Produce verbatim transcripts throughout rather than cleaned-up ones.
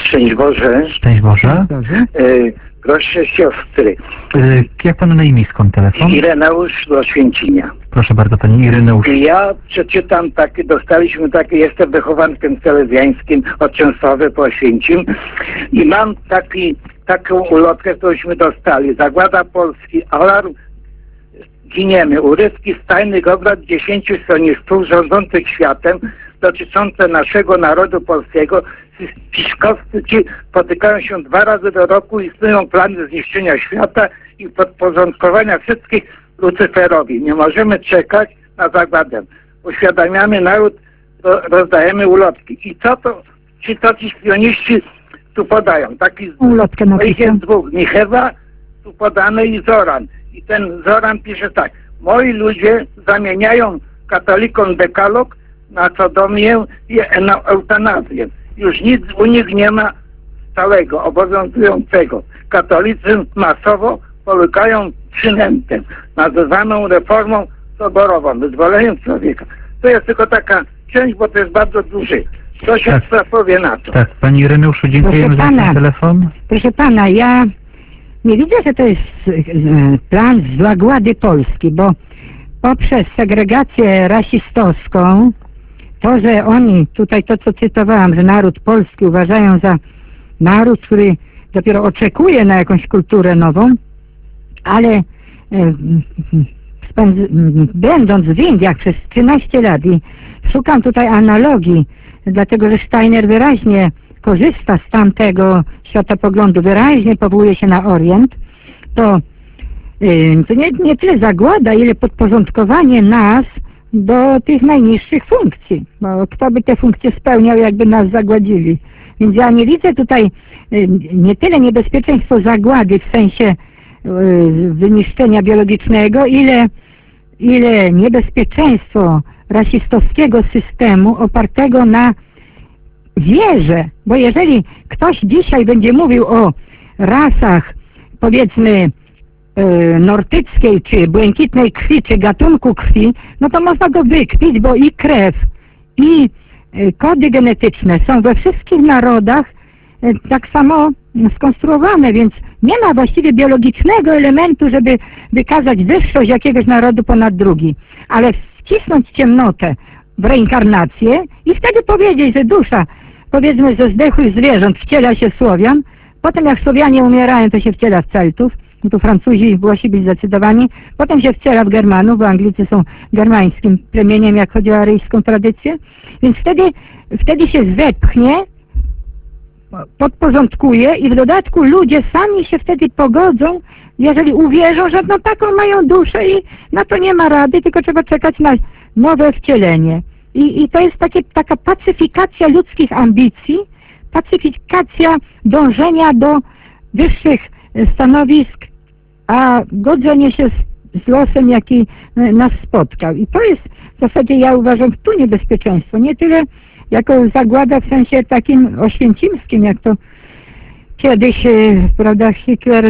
Szczęść Boże. Szczęść Boże. Y, proszę siostry. Y, jak panu na imię, skąd telefon? Ireneusz do Oświęcimia. Proszę bardzo, pani Ireneusz. Ja przeczytam takie, dostaliśmy takie, jestem wychowankiem salezjańskim od Częstochowy po Oświęcim i mam taki, taką ulotkę, którąśmy dostali. Zagłada Polski, alarm, giniemy. Urywki z tajnych obrad dziesięciu stronnictw rządzących światem dotyczące naszego narodu polskiego. Spiskowcy ci spotykają się dwa razy do roku, istnieją plany zniszczenia świata i podporządkowania wszystkich Lucyferowi. Nie możemy czekać na zagładę. Uświadamiamy naród, rozdajemy ulotki. I co to, czy to ci spioniści tu podają? Taki ulotkę napisał. dwóch, Michewa tu podany i Zoran. I ten Zoran pisze tak. Moi ludzie zamieniają katolikom dekalog na sodomię i na eutanazję. Już nic u nich nie ma stałego, obowiązującego. Katolicyzm masowo połykają przynętę, nazywaną reformą soborową, wyzwoleniem człowieka. To jest tylko taka część, bo to jest bardzo duży. Co się Tak. powie na to? Tak, pani Ireneuszu, dziękujemy Proszę za pana. ten telefon. Proszę pana, ja nie widzę, że to jest e, plan zagłady Polski, bo poprzez segregację rasistowską, to, że oni, tutaj to co cytowałam, że naród polski uważają za naród, który dopiero oczekuje na jakąś kulturę nową, ale e, spędz, będąc w Indiach przez trzynaście lat i szukam tutaj analogii, dlatego że Steiner wyraźnie korzysta z tamtego światopoglądu, wyraźnie powołuje się na Orient, to, yy, to nie, nie tyle zagłada, ile podporządkowanie nas do tych najniższych funkcji, bo kto by te funkcje spełniał, jakby nas zagładzili. Więc ja nie widzę tutaj yy, nie tyle niebezpieczeństwo zagłady w sensie yy, wyniszczenia biologicznego, ile, ile niebezpieczeństwo rasistowskiego systemu opartego na wierze, bo jeżeli ktoś dzisiaj będzie mówił o rasach, powiedzmy, e, nortyckiej, czy błękitnej krwi, czy gatunku krwi, no to można go wykpić, bo i krew, i e, kody genetyczne są we wszystkich narodach e, tak samo skonstruowane, więc nie ma właściwie biologicznego elementu, żeby wykazać wyższość jakiegoś narodu ponad drugi, ale wcisnąć ciemnotę w reinkarnację i wtedy powiedzieć, że dusza, powiedzmy, ze zdechłych zwierząt wciela się w Słowian, potem jak Słowianie umierają, to się wciela w Celtów, no tu Francuzi musi być zdecydowani, potem się wciela w Germanów, bo Anglicy są germańskim plemieniem, jak chodzi o aryjską tradycję, więc wtedy, wtedy się zepchnie, podporządkuje i w dodatku ludzie sami się wtedy pogodzą, jeżeli uwierzą, że no taką mają duszę i na to nie ma rady, tylko trzeba czekać na nowe wcielenie. I, i to jest takie, taka pacyfikacja ludzkich ambicji, pacyfikacja dążenia do wyższych stanowisk, a godzenie się z, z losem, jaki nas spotkał. I to jest w zasadzie, ja uważam, tu niebezpieczeństwo. Nie tyle jako zagłada w sensie takim oświęcimskim, jak to kiedyś, prawda, Hitler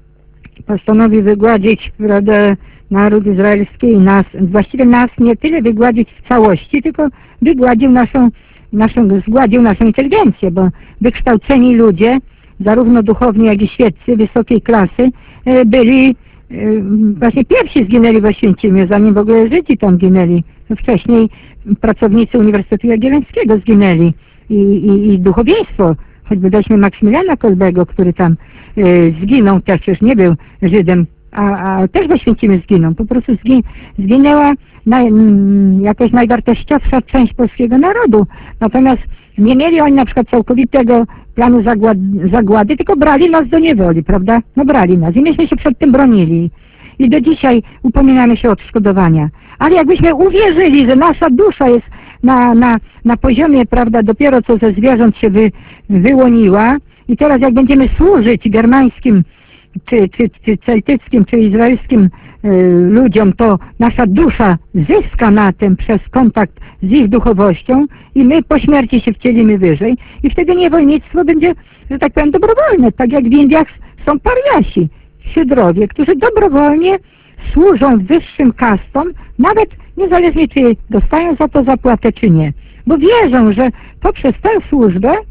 postanowił wygładzić, prawda, naród izraelski i nas, właściwie nas nie tyle wygładzić w całości, tylko wygładził naszą, naszą, zgładził naszą inteligencję, bo wykształceni ludzie, zarówno duchowni, jak i świeccy wysokiej klasy, byli, właśnie pierwsi zginęli w Oświęcimiu, zanim w ogóle Żydzi tam ginęli. Wcześniej pracownicy Uniwersytetu Jagiellońskiego zginęli i, i, i duchowieństwo, choćby weźmy Maksymiliana Kolbego, który tam y, zginął, też już nie był Żydem, a, a też w Oświęcimiu zginął. Po prostu zgi, zginęła naj, m, jakoś najwartościowsza część polskiego narodu. Natomiast nie mieli oni na przykład całkowitego planu zagład, zagłady, tylko brali nas do niewoli, prawda? No brali nas i myśmy się przed tym bronili. I do dzisiaj upominamy się o odszkodowania. Ale jakbyśmy uwierzyli, że nasza dusza jest na, na, na poziomie, prawda, dopiero co ze zwierząt się wy, wyłoniła i teraz jak będziemy służyć germańskim, czy, czy, czy celtyckim, czy izraelskim y, ludziom, to nasza dusza zyska na tym przez kontakt z ich duchowością i my po śmierci się wcielimy wyżej i wtedy niewolnictwo będzie, że tak powiem, dobrowolne, tak jak w Indiach są pariasi, siedrowie, którzy dobrowolnie służą wyższym kastom, nawet niezależnie czy dostają za to zapłatę, czy nie. Bo wierzą, że poprzez tę służbę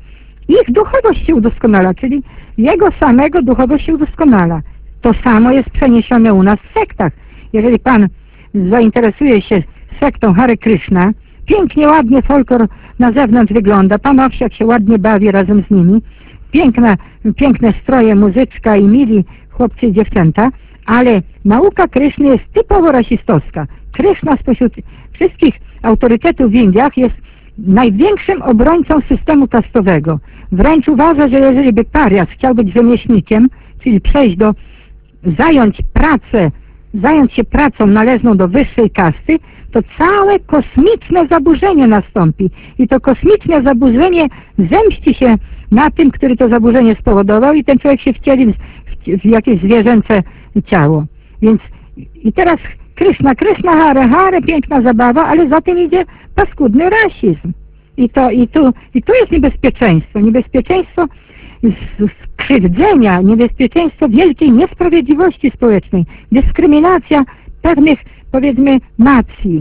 ich duchowość się udoskonala, czyli jego samego duchowość się udoskonala. To samo jest przeniesione u nas w sektach. Jeżeli pan zainteresuje się sektą Hare Krishna, pięknie, ładnie folklor na zewnątrz wygląda, pan Owsiak się ładnie bawi razem z nimi, piękne, piękne stroje, muzyczka i mili chłopcy i dziewczęta, ale nauka Kryszny jest typowo rasistowska. Kryszna spośród wszystkich autorytetów w Indiach jest największym obrońcą systemu kastowego. Wręcz uważa, że jeżeli by parias chciał być rzemieślnikiem, czyli przejść do, zająć pracę, zająć się pracą należną do wyższej kasty, to całe kosmiczne zaburzenie nastąpi. I to kosmiczne zaburzenie zemści się na tym, który to zaburzenie spowodował i ten człowiek się wcieli w, w, w jakieś zwierzęce ciało. Więc i teraz Kryszna, Kryszna, Hare, Hare, piękna zabawa, ale za tym idzie paskudny rasizm. I to, i tu, i tu jest niebezpieczeństwo. Niebezpieczeństwo skrzywdzenia, niebezpieczeństwo wielkiej niesprawiedliwości społecznej, dyskryminacja pewnych, powiedzmy, nacji.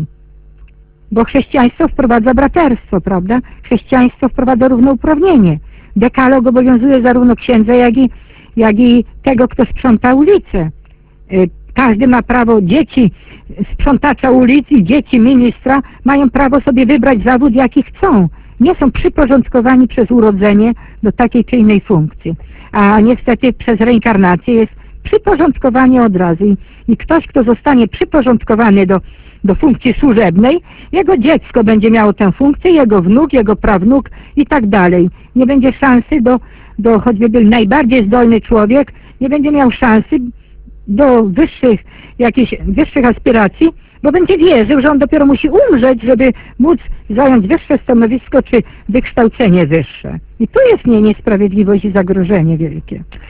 Bo chrześcijaństwo wprowadza braterstwo, prawda? Chrześcijaństwo wprowadza równouprawnienie. Dekalog obowiązuje zarówno księdza, jak i, jak i tego, kto sprząta ulicę. Każdy ma prawo, dzieci sprzątacza ulic i dzieci ministra mają prawo sobie wybrać zawód, jaki chcą. Nie są przyporządkowani przez urodzenie do takiej czy innej funkcji. A niestety przez reinkarnację jest przyporządkowanie od razu. I, i ktoś, kto zostanie przyporządkowany do, do funkcji służebnej, jego dziecko będzie miało tę funkcję, jego wnuk, jego prawnuk i tak dalej. Nie będzie szansy do, do choćby był najbardziej zdolny człowiek, nie będzie miał szansy do wyższych, jakichś wyższych aspiracji, bo będzie wierzył, że on dopiero musi umrzeć, żeby móc zająć wyższe stanowisko czy wykształcenie wyższe. I tu jest nie niesprawiedliwość i zagrożenie wielkie.